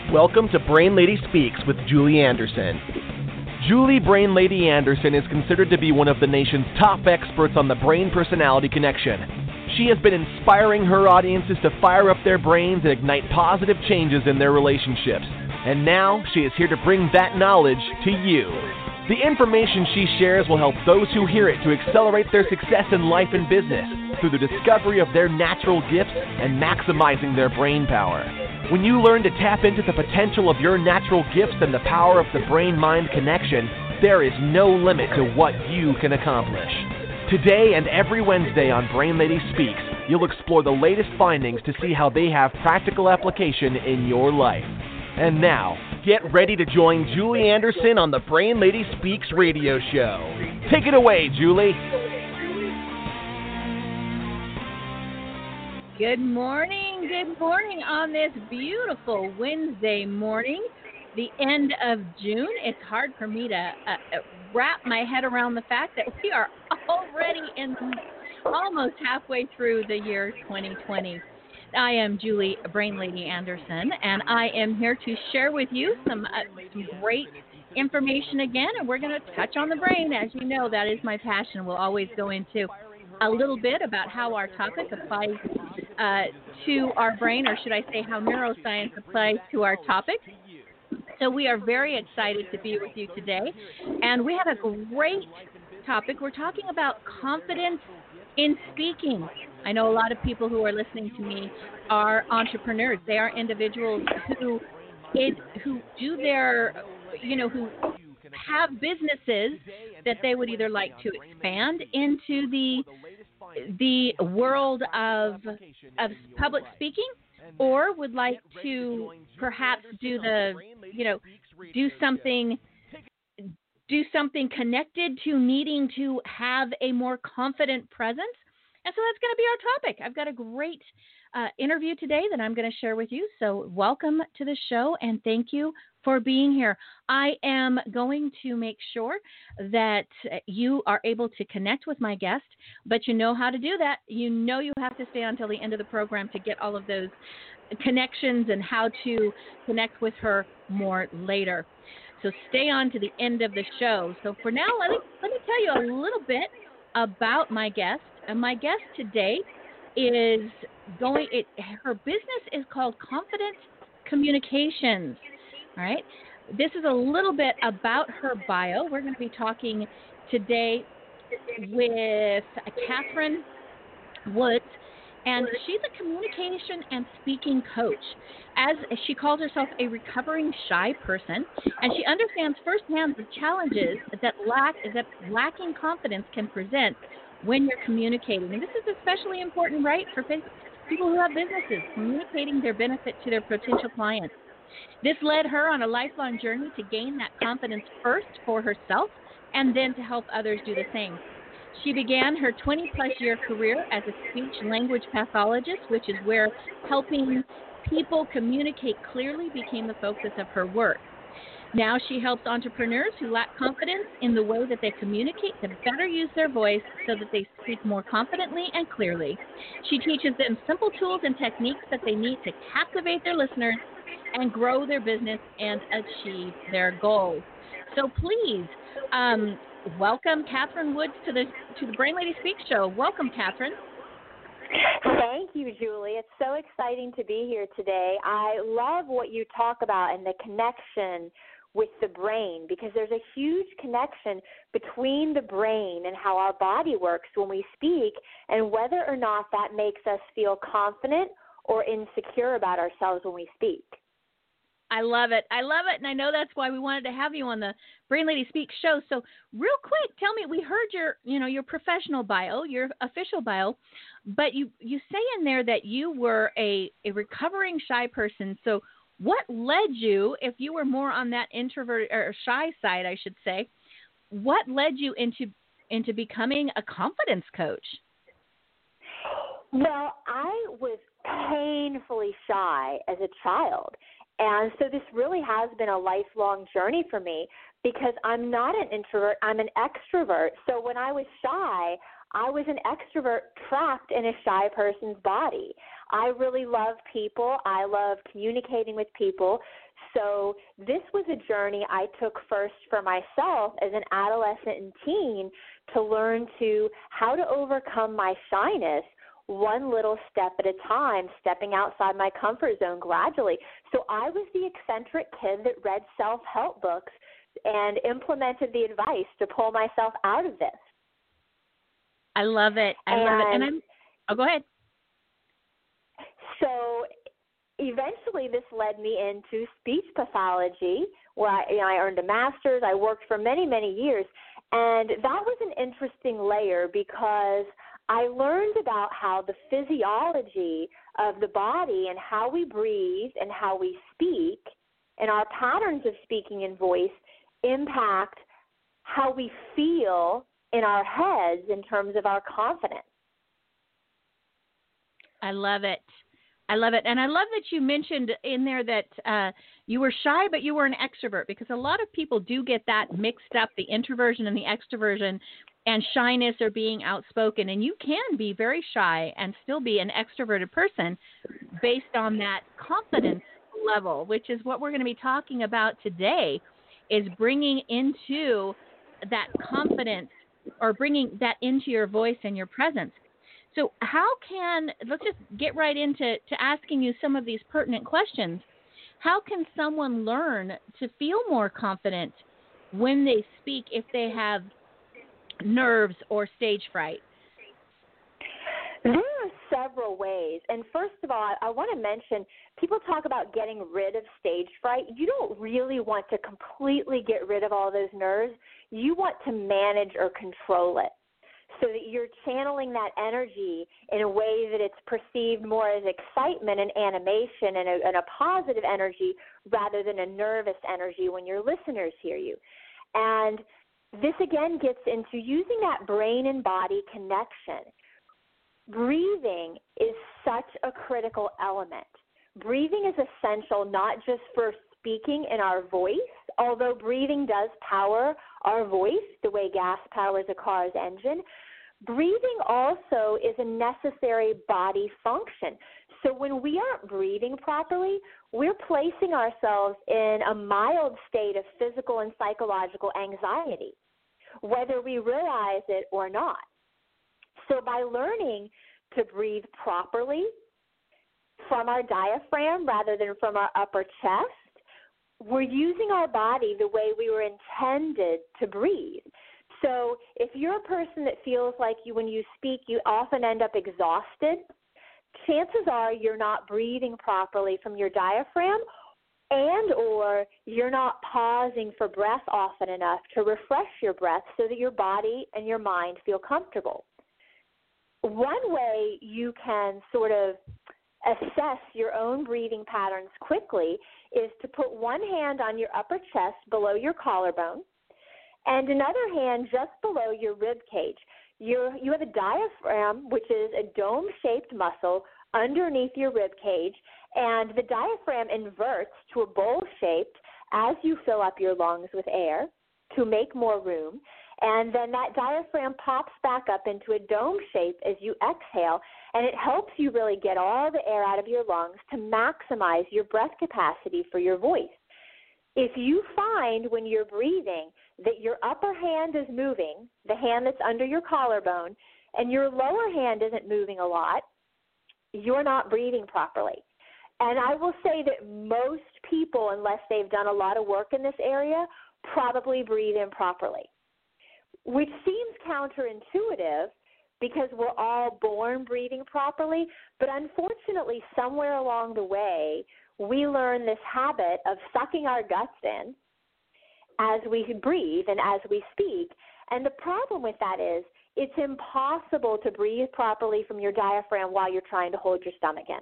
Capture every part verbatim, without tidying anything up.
Welcome to Brain Lady Speaks with Julie Anderson. Julie Brain Lady Anderson is considered to be one of the nation's top experts on the brain-personality connection. She has been inspiring her audiences to fire up their brains and ignite positive changes in their relationships. And now she is here to bring that knowledge to you. The information she shares will help those who hear it to accelerate their success in life and business through the discovery of their natural gifts and maximizing their brain power. When you learn to tap into the potential of your natural gifts and the power of the brain-mind connection, there is no limit to what you can accomplish. Today and every Wednesday on Brain Lady Speaks, you'll explore the latest findings to see how they have practical application in your life. And now, get ready to join Julie Anderson on the Brain Lady Speaks radio show. Take it away, Julie. Good morning, good morning on this beautiful Wednesday morning, the end of June. It's hard for me to uh, wrap my head around the fact that we are already in almost halfway through the year twenty twenty. I am Julie Brain Lady Anderson, and I am here to share with you some, uh, some great information again, and we're going to touch on the brain. As you know, that is my passion. We'll always go into a little bit about how our topic applies uh, to our brain, or should I say how neuroscience applies to our topic. So we are very excited to be with you today, and we have a great topic. We're talking about confidence in speaking. I know a lot of people who are listening to me are entrepreneurs. They are individuals who it, who do their, you know, who have businesses that they would either like to expand into the the world of of public speaking, or would like to perhaps do the, you know, do something do something connected to needing to have a more confident presence. And so that's going to be our topic. I've got a great uh, interview today that I'm going to share with you. So welcome to the show, and thank you for being here. I am going to make sure that you are able to connect with my guest, but you know how to do that. You know you have to stay until the end of the program to get all of those connections and how to connect with her more later. So stay on to the end of the show. So for now, let me, let me tell you a little bit about my guest. And my guest today is going, it, her business is called Confident Communications. All right. This is a little bit about her bio. We're going to be talking today with Catherine Woods, and she's a communication and speaking coach. As she calls herself a recovering shy person, and she understands firsthand the challenges that lack that lacking confidence can present when you're communicating. And this is especially important, right, for people who have businesses, communicating their benefit to their potential clients. This led her on a lifelong journey to gain that confidence first for herself and then to help others do the same. She began her twenty-plus year career as a speech-language pathologist, which is where helping people communicate clearly became the focus of her work. Now she helps entrepreneurs who lack confidence in the way that they communicate to better use their voice so that they speak more confidently and clearly. She teaches them simple tools and techniques that they need to captivate their listeners and grow their business and achieve their goals. So please, um, welcome Catherine Woods to the to the Brain Lady Speak show. Welcome, Catherine. Thank you, Julie. It's so exciting to be here today. I love what you talk about and the connection with the brain, because there's a huge connection between the brain and how our body works when we speak, and whether or not that makes us feel confident or insecure about ourselves when we speak. I love it. I love it. And I know that's why we wanted to have you on the Brain Lady Speak show. So real quick, tell me, we heard your, you know, your professional bio, your official bio, but you, you say in there that you were a, a recovering shy person. So what led you, if you were more on that introvert or shy side, I should say, what led you into, into becoming a confidence coach? Well, I was painfully shy as a child. And so this really has been a lifelong journey for me, because I'm not an introvert, I'm an extrovert. So when I was shy, I was an extrovert trapped in a shy person's body. I really love people. I love communicating with people. So this was a journey I took first for myself as an adolescent and teen to learn to how to overcome my shyness one little step at a time, stepping outside my comfort zone gradually. So I was the eccentric kid that read self-help books and implemented the advice to pull myself out of this. I love it. I and, love it. And I'm, oh, go ahead. So eventually this led me into speech pathology, where I, you know, I earned a master's. I worked for many, many years. And that was an interesting layer because I learned about how the physiology of the body and how we breathe and how we speak and our patterns of speaking and voice impact how we feel in our heads in terms of our confidence. I love it. I love it. And I love that you mentioned in there that uh, you were shy, but you were an extrovert, because a lot of people do get that mixed up, the introversion and the extroversion, and shyness or being outspoken. And you can be very shy and still be an extroverted person based on that confidence level, which is what we're going to be talking about today, is bringing into that confidence or bringing that into your voice and your presence. So how can, let's just get right into to asking you some of these pertinent questions. How can someone learn to feel more confident when they speak if they have nerves or stage fright? There are several ways. And first of all, I want to mention, people talk about getting rid of stage fright. You don't really want to completely get rid of all those nerves. You want to manage or control it, so that you're channeling that energy in a way that it's perceived more as excitement and animation and a, and a positive energy rather than a nervous energy when your listeners hear you. And this again gets into using that brain and body connection. Breathing is such a critical element. Breathing is essential not just for speaking in our voice, although breathing does power our voice the way gas powers a car's engine. Breathing also is a necessary body function. So when we aren't breathing properly, we're placing ourselves in a mild state of physical and psychological anxiety, whether we realize it or not. So by learning to breathe properly from our diaphragm rather than from our upper chest, we're using our body the way we were intended to breathe. So if you're a person that feels like you, when you speak, you often end up exhausted, chances are you're not breathing properly from your diaphragm, and or you're not pausing for breath often enough to refresh your breath so that your body and your mind feel comfortable. One way you can sort of assess your own breathing patterns quickly is to put one hand on your upper chest below your collarbone and another hand just below your rib cage. You're, you have a diaphragm, which is a dome-shaped muscle underneath your rib cage, and the diaphragm inverts to a bowl shape as you fill up your lungs with air to make more room. And then that diaphragm pops back up into a dome shape as you exhale, and it helps you really get all the air out of your lungs to maximize your breath capacity for your voice. If you find when you're breathing that your upper hand is moving, the hand that's under your collarbone, and your lower hand isn't moving a lot, you're not breathing properly. And I will say that most people, unless they've done a lot of work in this area, probably breathe improperly, which seems counterintuitive because we're all born breathing properly. But unfortunately, somewhere along the way, we learn this habit of sucking our guts in as we breathe and as we speak. And the problem with that is it's impossible to breathe properly from your diaphragm while you're trying to hold your stomach in.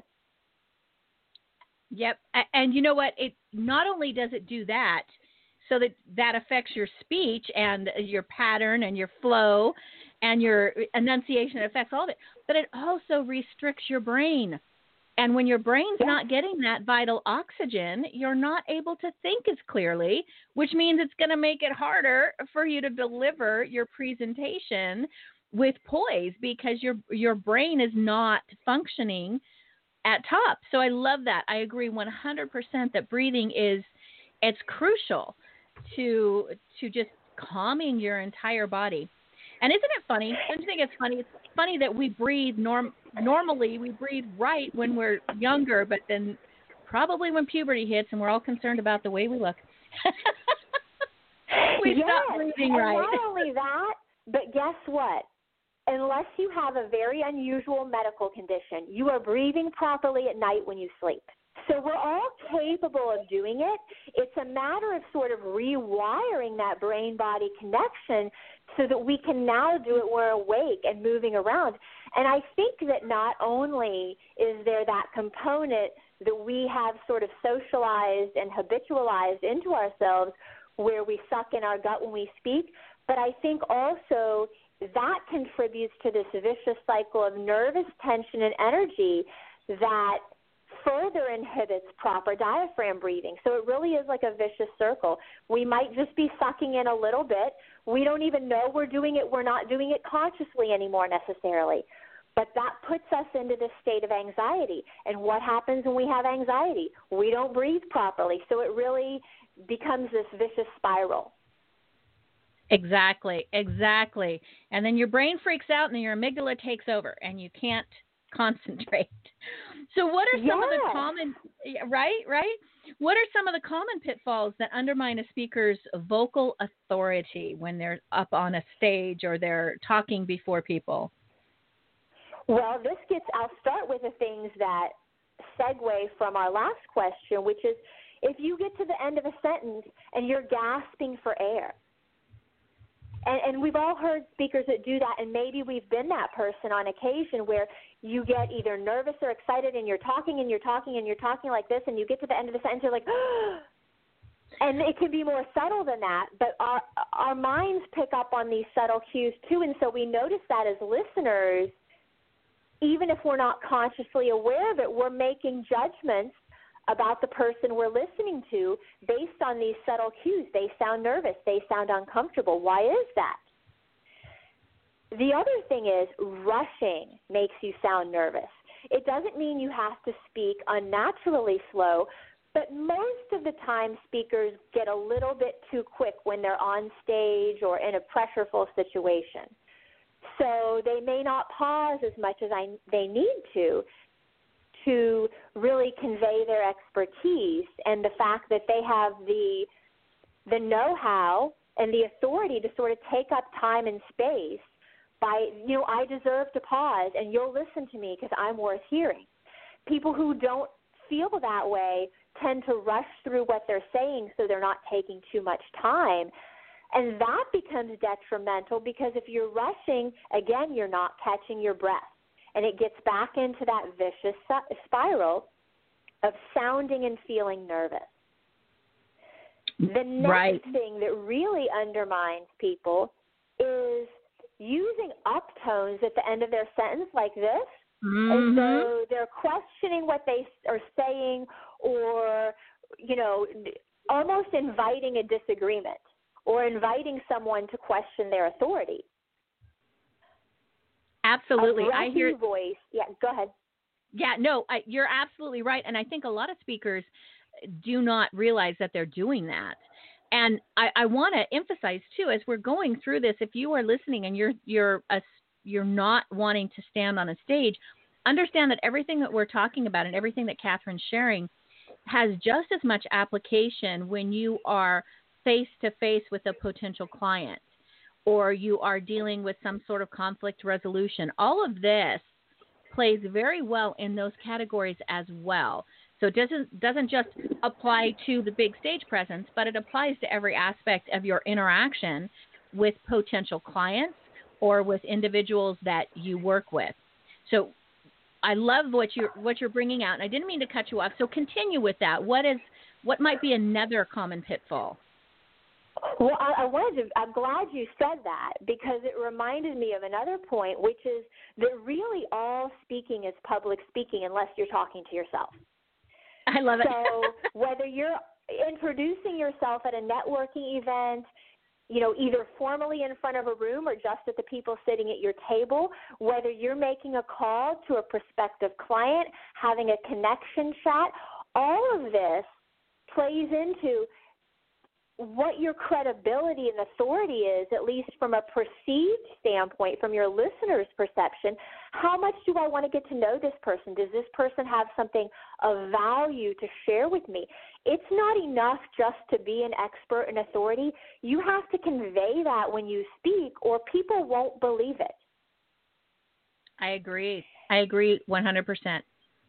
Yep. And you know what? It not only does it do that, so that that affects your speech and your pattern and your flow and your enunciation. It affects all of it. But it also restricts your brain. And when your brain's yeah. not getting that vital oxygen, you're not able to think as clearly, which means it's going to make it harder for you to deliver your presentation with poise because your your brain is not functioning at top. So I love that. I agree one hundred percent that breathing is, it's crucial to to just calming your entire body. And isn't it funny? Don't you think it's funny? It's funny that we breathe norm normally we breathe right when we're younger, but then probably when puberty hits and we're all concerned about the way we look, we yes. stop breathing and right. Not only that, but guess what? Unless you have a very unusual medical condition, you are breathing properly at night when you sleep. So we're all capable of doing it. It's a matter of sort of rewiring that brain-body connection so that we can now do it when we're awake and moving around. And I think that not only is there that component that we have sort of socialized and habitualized into ourselves where we suck in our gut when we speak, but I think also that contributes to this vicious cycle of nervous tension and energy that further inhibits proper diaphragm breathing. So it really is like a vicious circle. We might just be sucking in a little bit. We don't even know we're doing it. We're not doing it consciously anymore necessarily. But that puts us into this state of anxiety. And what happens when we have anxiety? We don't breathe properly. So it really becomes this vicious spiral. Exactly, exactly. And then your brain freaks out and then your amygdala takes over and you can't concentrate. So what are some yes. of the common, right, right? What are some of the common pitfalls that undermine a speaker's vocal authority when they're up on a stage or they're talking before people? Well, this gets, I'll start with the things that segue from our last question, which is if you get to the end of a sentence and you're gasping for air. And, and we've all heard speakers that do that, and maybe we've been that person on occasion where you get either nervous or excited and you're talking and you're talking and you're talking like this, and you get to the end of the sentence, you're like, and it can be more subtle than that, but our, our minds pick up on these subtle cues too, and so we notice that as listeners, even if we're not consciously aware of it, we're making judgments about the person we're listening to based on these subtle cues. They sound nervous. They sound uncomfortable. Why is that? The other thing is rushing makes you sound nervous. It doesn't mean you have to speak unnaturally slow, but most of the time speakers get a little bit too quick when they're on stage or in a pressureful situation. So they may not pause as much as I, they need to to really convey their expertise and the fact that they have the the know-how and the authority to sort of take up time and space by, you know, I deserve to pause and you'll listen to me because I'm worth hearing. People who don't feel that way tend to rush through what they're saying so they're not taking too much time. And that becomes detrimental because if you're rushing, again, you're not catching your breath. And it gets back into that vicious spiral of sounding and feeling nervous. The next right. thing that really undermines people is using uptones at the end of their sentence like this, mm-hmm. as though they're questioning what they are saying or, you know, almost inviting a disagreement or inviting someone to question their authority. Absolutely. A I hear voice. Yeah, go ahead. Yeah, no, I, you're absolutely right. And I think a lot of speakers do not realize that they're doing that. And I, I want to emphasize too, as we're going through this, if you are listening and you're you're a, you're not wanting to stand on a stage, understand that everything that we're talking about and everything that Catherine's sharing has just as much application when you are face to face with a potential client, or you are dealing with some sort of conflict resolution. All of this plays very well in those categories as well. So it doesn't doesn't just apply to the big stage presence, but it applies to every aspect of your interaction with potential clients or with individuals that you work with. So I love what you're what you're bringing out, and I didn't mean to cut you off. So continue with that. What is what might be another common pitfall? Well, I, I wanted to, I'm glad you said that because it reminded me of another point, which is that really all speaking is public speaking unless you're talking to yourself. I love it. So whether you're introducing yourself at a networking event, you know, either formally in front of a room or just at the people sitting at your table, whether you're making a call to a prospective client, having a connection chat, all of this plays into what your credibility and authority is, at least from a perceived standpoint, from your listener's perception. How much do I want to get to know this person? Does this person have something of value to share with me? It's not enough just to be an expert and authority. You have to convey that when you speak, or people won't believe it. I agree. I agree one hundred percent.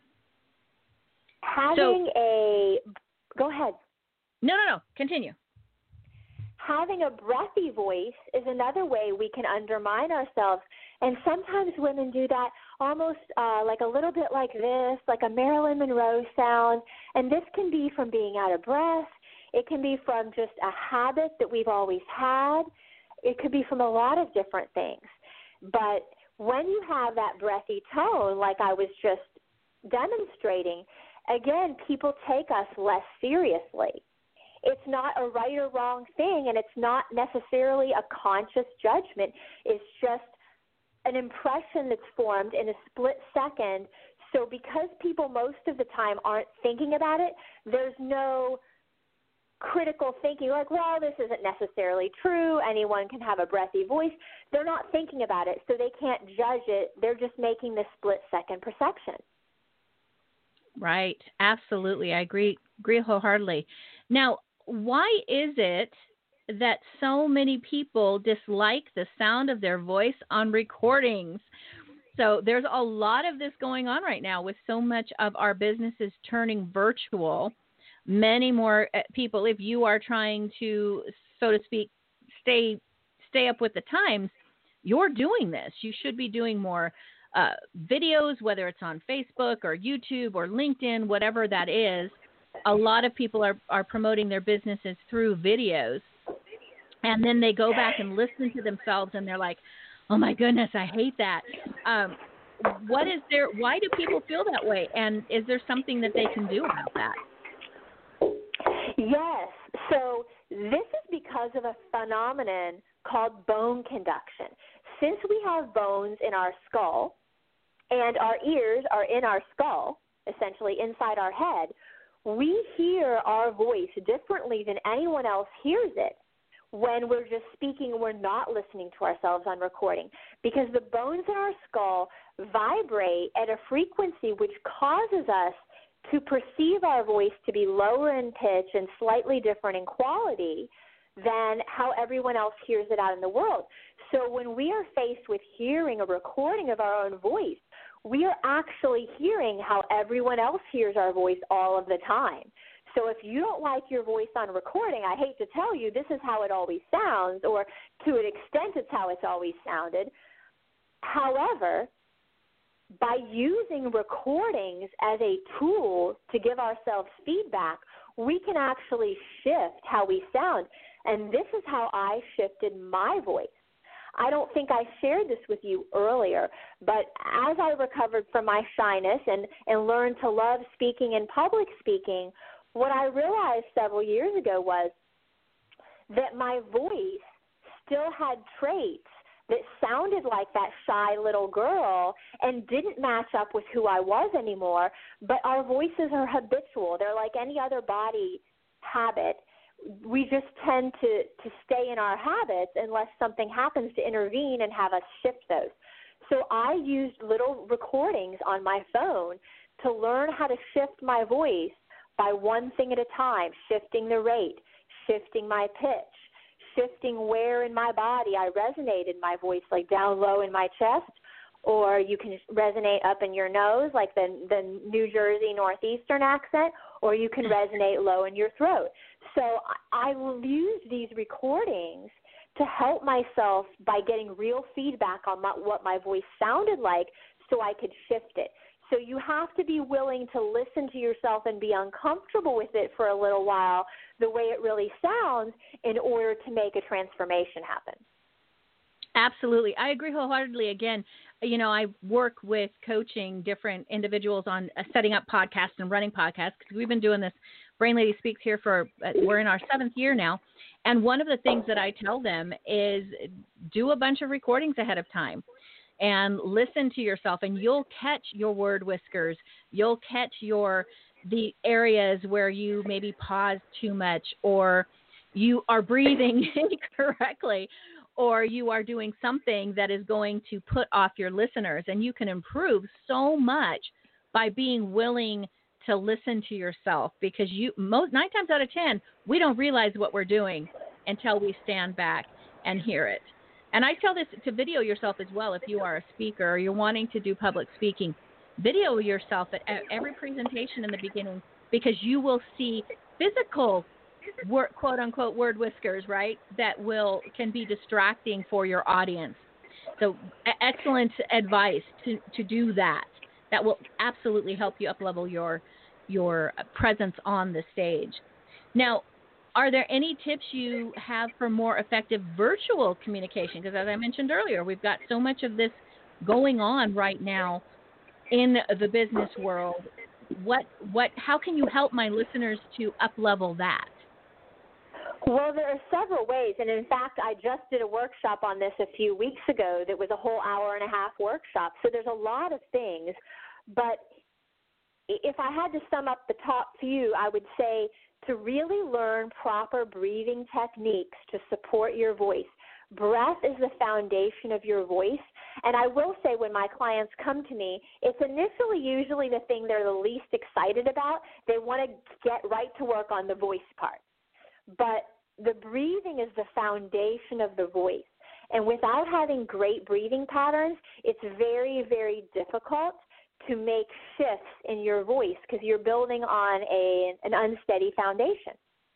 Having so, a – go ahead. No, no, no. Continue. Having a breathy voice is another way we can undermine ourselves. And sometimes women do that almost uh, like a little bit like this, like a Marilyn Monroe sound. And this can be from being out of breath. It can be from just a habit that we've always had. It could be from a lot of different things. But when you have that breathy tone, like I was just demonstrating, again, people take us less seriously. It's not a right or wrong thing, and it's not necessarily a conscious judgment. It's just an impression that's formed in a split second. So because people most of the time aren't thinking about it, there's no critical thinking like, well, this isn't necessarily true. Anyone can have a breathy voice. They're not thinking about it, so they can't judge it. They're just making the split-second perception. Right. Absolutely. I agree, agree wholeheartedly. Now, why is it that so many people dislike the sound of their voice on recordings? So there's a lot of this going on right now with so much of our businesses turning virtual. Many more people, if you are trying to, so to speak, stay stay up with the times, you're doing this. You should be doing more uh, videos, whether it's on Facebook or YouTube or LinkedIn, whatever that is. A lot of people are, are promoting their businesses through videos, and then they go back and listen to themselves, and they're like, oh, my goodness, I hate that. Um, what is there? Why do people feel that way, and is there something that they can do about that? Yes. So this is because of a phenomenon called bone conduction. Since we have bones in our skull and our ears are in our skull, essentially inside our head, we hear our voice differently than anyone else hears it when we're just speaking and we're not listening to ourselves on recording, because the bones in our skull vibrate at a frequency which causes us to perceive our voice to be lower in pitch and slightly different in quality than how everyone else hears it out in the world. So when we are faced with hearing a recording of our own voice, we are actually hearing how everyone else hears our voice all of the time. So if you don't like your voice on recording, I hate to tell you, this is how it always sounds, or to an extent it's how it's always sounded. However, by using recordings as a tool to give ourselves feedback, we can actually shift how we sound. And this is how I shifted my voice. I don't think I shared this with you earlier, but as I recovered from my shyness and, and learned to love speaking and public speaking, what I realized several years ago was that my voice still had traits that sounded like that shy little girl and didn't match up with who I was anymore, but our voices are habitual. They're like any other body habit. We just tend to, to stay in our habits unless something happens to intervene and have us shift those. So I used little recordings on my phone to learn how to shift my voice by one thing at a time, shifting the rate, shifting my pitch, shifting where in my body I resonated my voice, like down low in my chest, or you can resonate up in your nose, like the, the New Jersey Northeastern accent, or you can resonate low in your throat. So I will use these recordings to help myself by getting real feedback on my, what my voice sounded like so I could shift it. So you have to be willing to listen to yourself and be uncomfortable with it for a little while, the way it really sounds, in order to make a transformation happen. Absolutely. I agree wholeheartedly. Again, you know, I work with coaching different individuals on uh, setting up podcasts and running podcasts, because we've been doing this Brain Lady Speaks here for, uh, we're in our seventh year now. And one of the things that I tell them is do a bunch of recordings ahead of time and listen to yourself, and you'll catch your word whiskers. You'll catch your the areas where you maybe pause too much, or you are breathing incorrectly, or you are doing something that is going to put off your listeners. And you can improve so much by being willing to listen to yourself, because you most nine times out of ten, we don't realize what we're doing until we stand back and hear it. And I tell this to video yourself as well. If you are a speaker or you're wanting to do public speaking, video yourself at every presentation in the beginning, because you will see physical word, quote unquote word whiskers, right? That will can be distracting for your audience. So excellent advice to, to do that. That will absolutely help you up level your your presence on the stage. Now, are there any tips you have for more effective virtual communication? Because as I mentioned earlier, we've got so much of this going on right now in the business world. What what how can you help my listeners to up level that? Well, there are several ways, and in fact, I just did a workshop on this a few weeks ago that was a whole hour and a half workshop. So there's a lot of things, but if I had to sum up the top few, I would say to really learn proper breathing techniques to support your voice. Breath is the foundation of your voice, and I will say when my clients come to me, it's initially usually the thing they're the least excited about. They want to get right to work on the voice part. But the breathing is the foundation of the voice. And without having great breathing patterns, it's very, very difficult to make shifts in your voice because you're building on a, an unsteady foundation.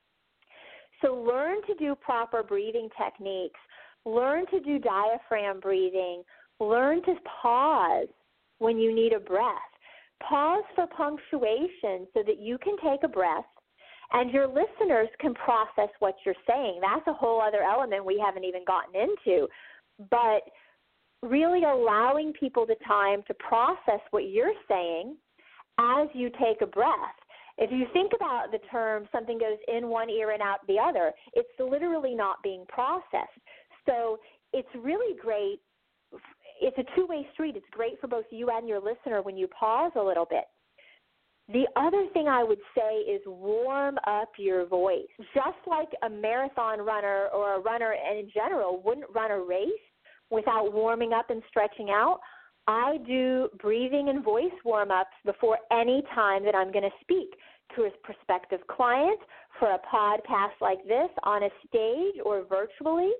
So learn to do proper breathing techniques. Learn to do diaphragm breathing. Learn to pause when you need a breath. Pause for punctuation so that you can take a breath and your listeners can process what you're saying. That's a whole other element we haven't even gotten into. But really allowing people the time to process what you're saying as you take a breath. If you think about the term something goes in one ear and out the other, it's literally not being processed. So it's really great. It's a two-way street. It's great for both you and your listener when you pause a little bit. The other thing I would say is warm up your voice. Just like a marathon runner or a runner in general wouldn't run a race without warming up and stretching out, I do breathing and voice warm-ups before any time that I'm going to speak to a prospective client for a podcast like this on a stage or virtually.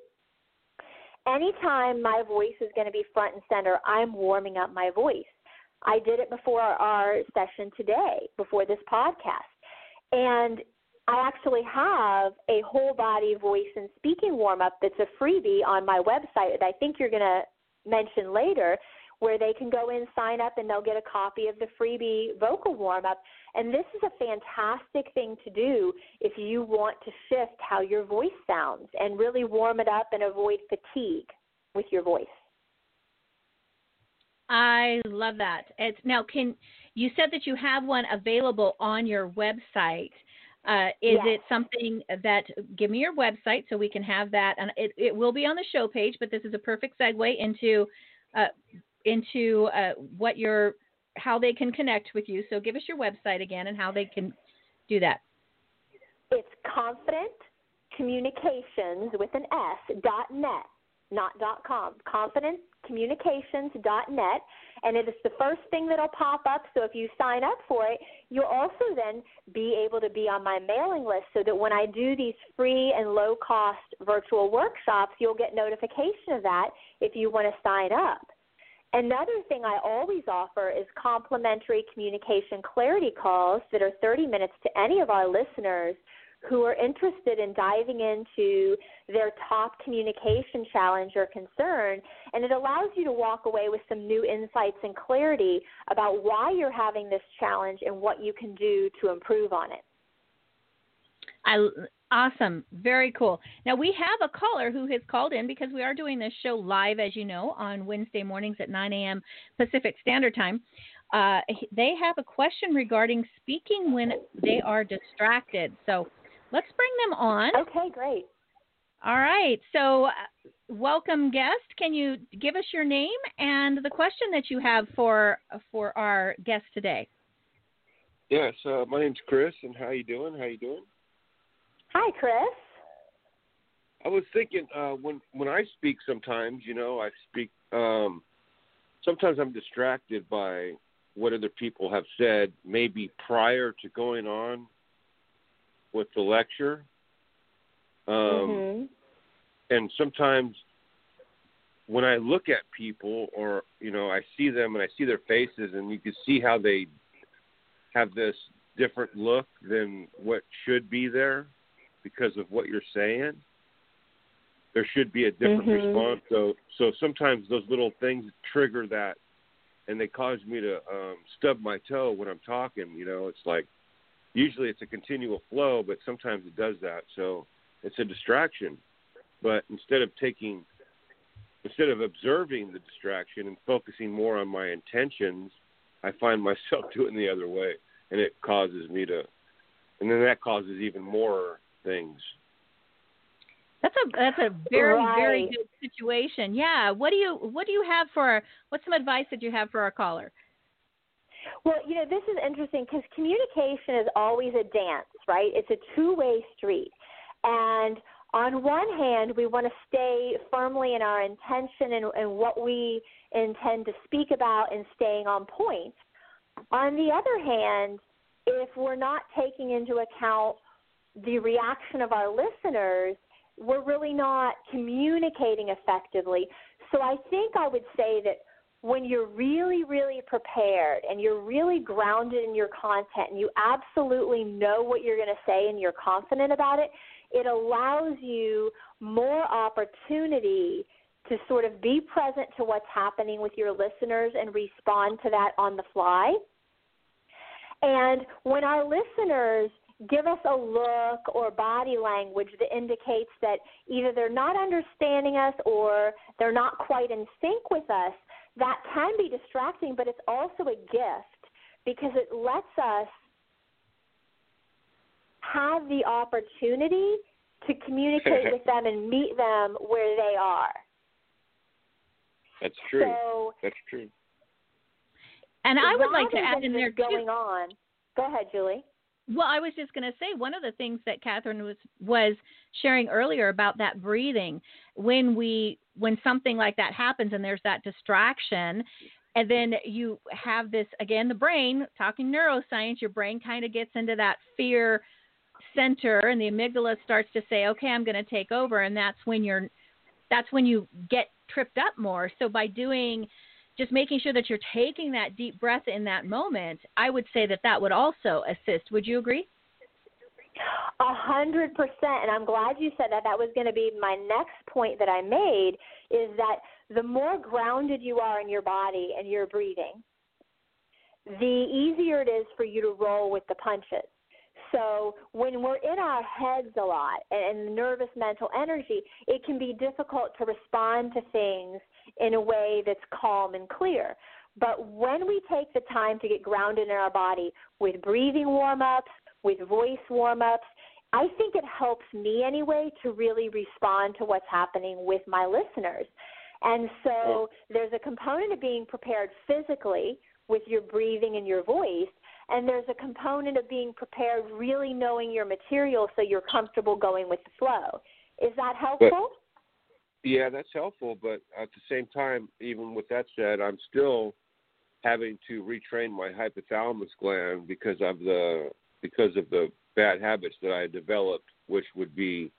Anytime my voice is going to be front and center, I'm warming up my voice. I did it before our session today, before this podcast. And I actually have a whole body voice and speaking warm-up that's a freebie on my website that I think you're going to mention later, where they can go in, sign up, and they'll get a copy of the freebie vocal warm-up. And this is a fantastic thing to do if you want to shift how your voice sounds and really warm it up and avoid fatigue with your voice. I love that. It's now, can you said that you have one available on your website. Uh, is yes. it something that, give me your website so we can have that, and it, it will be on the show page, but this is a perfect segue into uh, into uh, what your, how they can connect with you. So give us your website again and how they can do that. It's Confident Communications with an S dot net, not dot com. Confident Communications dot net, and it is the first thing that'll pop up. So if you sign up for it, you'll also then be able to be on my mailing list so that when I do these free and low-cost virtual workshops, you'll get notification of that if you want to sign up. Another thing I always offer is complimentary communication clarity calls that are thirty minutes to any of our listeners who are interested in diving into their top communication challenge or concern, and it allows you to walk away with some new insights and clarity about why you're having this challenge and what you can do to improve on it. I, awesome. Very cool. Now, we have a caller who has called in because we are doing this show live, as you know, on Wednesday mornings at nine a.m. Pacific Standard Time. Uh, they have a question regarding speaking when they are distracted. So let's bring them on. Okay, great. All right. So, uh, welcome, guest. Can you give us your name and the question that you have for for our guest today? Yes, uh, my name's Chris, and how you doing? How you doing? Hi, Chris. I was thinking uh, when when I speak, sometimes you know I speak. Um, sometimes I'm distracted by what other people have said, maybe prior to going on with the lecture. Um, mm-hmm. And sometimes when I look at people, or you know, I see them and I see their faces, and you can see how they have this different look than what should be there because of what you're saying. There should be a different mm-hmm. response. So, so sometimes those little things trigger that, and they cause me to um, stub my toe when I'm talking. You know, it's like usually it's a continual flow, but sometimes it does that. So it's a distraction. But instead of taking, instead of observing the distraction and focusing more on my intentions, I find myself doing the other way, and it causes me to, and then that causes even more things. That's a that's a very right. very good situation. Yeah. What do you what do you have for what's some advice that you have for our caller? Well, you know, this is interesting because communication is always a dance, right? It's a two-way street. And on one hand, we want to stay firmly in our intention and, and what we intend to speak about and staying on point. On the other hand, if we're not taking into account the reaction of our listeners, we're really not communicating effectively. So I think I would say that when you're really, really prepared and you're really grounded in your content and you absolutely know what you're going to say and you're confident about it, it allows you more opportunity to sort of be present to what's happening with your listeners and respond to that on the fly. And when our listeners give us a look or body language that indicates that either they're not understanding us or they're not quite in sync with us, that can be distracting, but it's also a gift because it lets us have the opportunity to communicate with them and meet them where they are. That's true. So, That's true. And I would like to add in there going too. on. Go ahead, Julie. Well, I was just going to say one of the things that Catherine was was sharing earlier about that breathing. When we when something like that happens and there's that distraction, and then you have this again, the brain talking neuroscience, your brain kind of gets into that fear center, and the amygdala starts to say, "Okay, I'm going to take over," and that's when you're that's when you get tripped up more. So by doing just making sure that you're taking that deep breath in that moment, I would say that that would also assist. Would you agree? A hundred percent. And I'm glad you said that. That was going to be my next point that I made, is that the more grounded you are in your body and your breathing, the easier it is for you to roll with the punches. So when we're in our heads a lot and nervous mental energy, it can be difficult to respond to things in a way that's calm and clear. But when we take the time to get grounded in our body with breathing warm-ups, with voice warm-ups, I think it helps me anyway to really respond to what's happening with my listeners. And so there's a component of being prepared physically with your breathing and your voice, and there's a component of being prepared really knowing your material so you're comfortable going with the flow. Is that helpful? But, yeah, that's helpful, but at the same time, even with that said, I'm still having to retrain my hypothalamus gland because of the because of the bad habits that I developed, which would be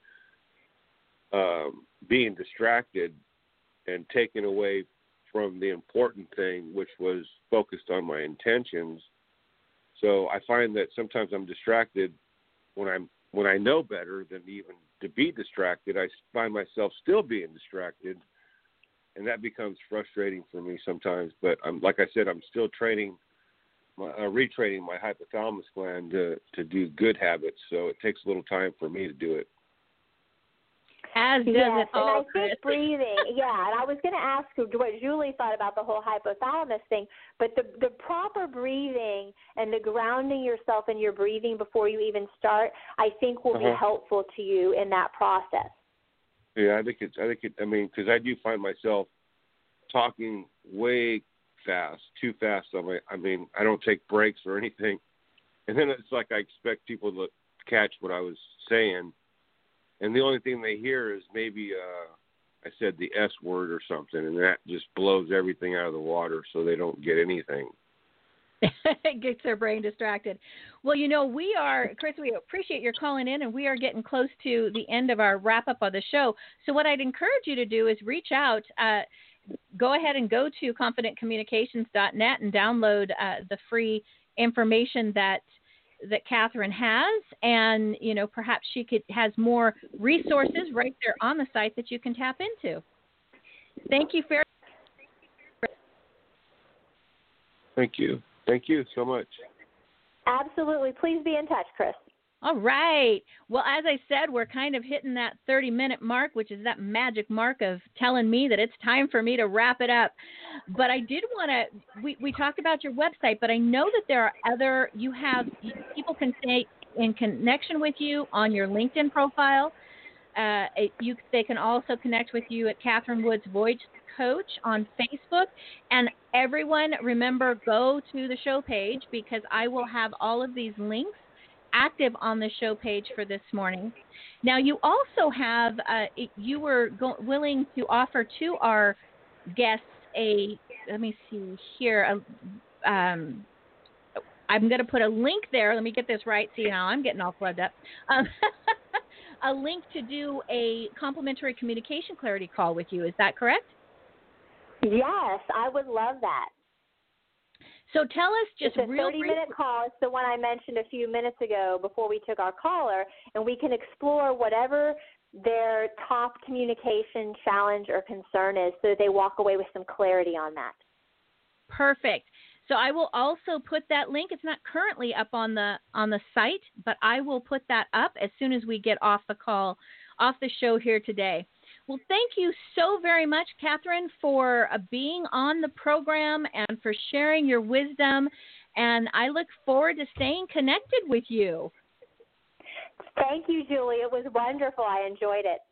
um, being distracted and taken away from the important thing, which was focused on my intentions. So I find that sometimes I'm distracted when I'm when I know better than even to be distracted. I find myself still being distracted, and that becomes frustrating for me sometimes. But I'm like I said, I'm still training, my, uh, retraining my hypothalamus gland to to do good habits. So it takes a little time for me to do it. As does yes, it all, and I Chris. think breathing, yeah, and I was going to ask what Julie thought about the whole hypothalamus thing, but the, the proper breathing and the grounding yourself in your breathing before you even start, I think will uh-huh. be helpful to you in that process. Yeah, I think it's. I think it. I mean, because I do find myself talking way fast, too fast. I mean, I mean, I don't take breaks or anything, and then it's like I expect people to catch what I was saying, and the only thing they hear is maybe uh, I said the S word or something, and that just blows everything out of the water, so they don't get anything. It gets their brain distracted. Well, you know, we are, Chris, we appreciate your calling in, and we are getting close to the end of our wrap-up of the show. So what I'd encourage you to do is reach out. Uh, go ahead and go to confident communications dot net and download uh, the free information that that Catherine has. And, you know, perhaps she could has more resources right there on the site that you can tap into. Thank you, Fair. Thank you. Thank you so much. Absolutely. Please be in touch, Chris. All right. Well, as I said, we're kind of hitting that thirty-minute mark, which is that magic mark of telling me that it's time for me to wrap it up. But I did want to, we, we talked about your website, but I know that there are other, you have, people can stay in connection with you on your LinkedIn profile. Uh, you, they can also connect with you at Catherine Woods Voice Coach on Facebook. And everyone, remember, go to the show page because I will have all of these links active on the show page for this morning. Now, you also have, uh, you were go- willing to offer to our guests a, let me see here, a, um, I'm going to put a link there. Let me get this right. See, now I'm getting all flubbed up. Um, a link to do a complimentary communication clarity call with you. Is that correct? Yes, I would love that. So tell us just it's a real thirty-minute call. It's the one I mentioned a few minutes ago before we took our caller, and we can explore whatever their top communication challenge or concern is so that they walk away with some clarity on that. Perfect. So I will also put that link. It's not currently up on the on the site, but I will put that up as soon as we get off the call, off the show here today. Well, thank you so very much, Catherine, for uh, being on the program and for sharing your wisdom. And I look forward to staying connected with you. Thank you, Julie. It was wonderful. I enjoyed it.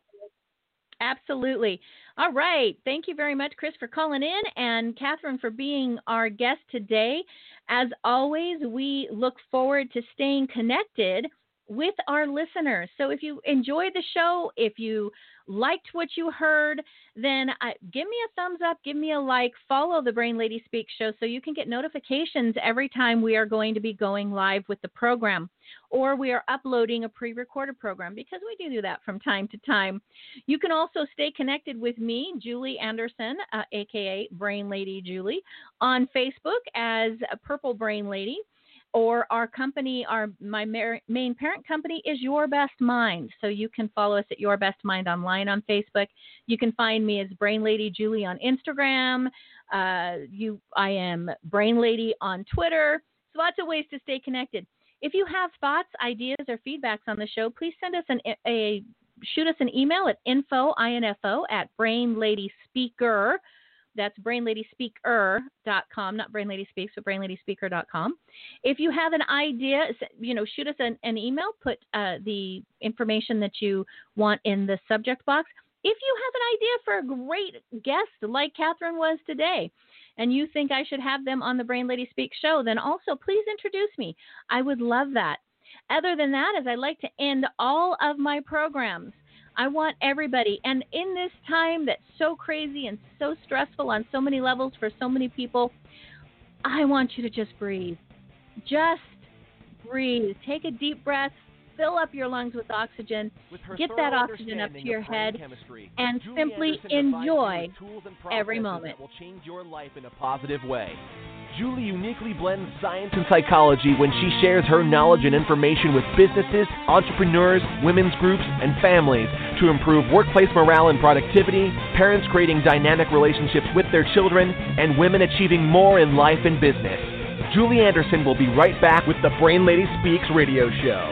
Absolutely. All right. Thank you very much, Chris, for calling in, and Catherine for being our guest today. As always, we look forward to staying connected with our listeners. So if you enjoyed the show, if you liked what you heard, then uh, give me a thumbs up, give me a like, follow the Brain Lady Speaks show so you can get notifications every time we are going to be going live with the program, or we are uploading a pre-recorded program, because we do do that from time to time. You can also stay connected with me, Julie Anderson, uh, aka Brain Lady Julie, on Facebook as a Purple Brain Lady. Or our company, our my mar- main parent company is Your Best Mind. So you can follow us at Your Best Mind online on Facebook. You can find me as Brain Lady Julie on Instagram. Uh, you, I am Brain Lady on Twitter. So lots of ways to stay connected. If you have thoughts, ideas, or feedbacks on the show, please send us an a shoot us an email at info info at brainladyspeaker. That's brain lady speaker dot com, not Brain Lady Speaks, but brain lady speaker dot com. If you have an idea, you know, shoot us an, an email, put uh, the information that you want in the subject box. If you have an idea for a great guest like Catherine was today, and you think I should have them on the Brain Lady Speaks show, then also please introduce me. I would love that. Other than that, as I like to end all of my programs, I want everybody, and in this time that's so crazy and so stressful on so many levels for so many people, I want you to just breathe. Just breathe. Take a deep breath. Fill up your lungs with oxygen. With get that oxygen up to your head, and Julie simply Anderson enjoy every moment. That will change your life in a positive way. Julie uniquely blends science and psychology when she shares her knowledge and information with businesses, entrepreneurs, women's groups, and families to improve workplace morale and productivity, parents creating dynamic relationships with their children, and women achieving more in life and business. Julie Anderson will be right back with the Brain Lady Speaks radio show.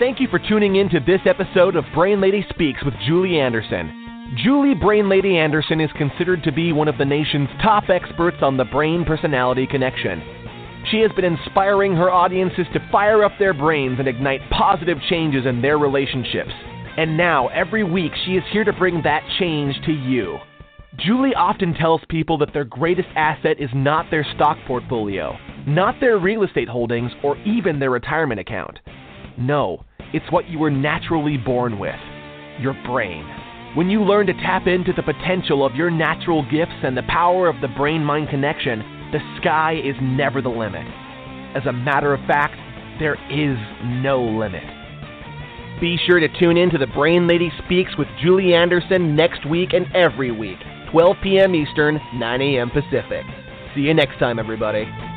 thank you for tuning in to this episode of Brain Lady Speaks with Julie Anderson. Julie Brain Lady Anderson is considered to be one of the nation's top experts on the brain-personality connection. She has been inspiring her audiences to fire up their brains and ignite positive changes in their relationships. And now, every week, she is here to bring that change to you. Julie often tells people that their greatest asset is not their stock portfolio, not their real estate holdings, or even their retirement account. No, it's what you were naturally born with, your brain. When you learn to tap into the potential of your natural gifts and the power of the brain-mind connection, the sky is never the limit. As a matter of fact, there is no limit. Be sure to tune in to the Brain Lady Speaks with Julie Anderson next week and every week, twelve p.m. Eastern, nine a.m. Pacific. See you next time, everybody.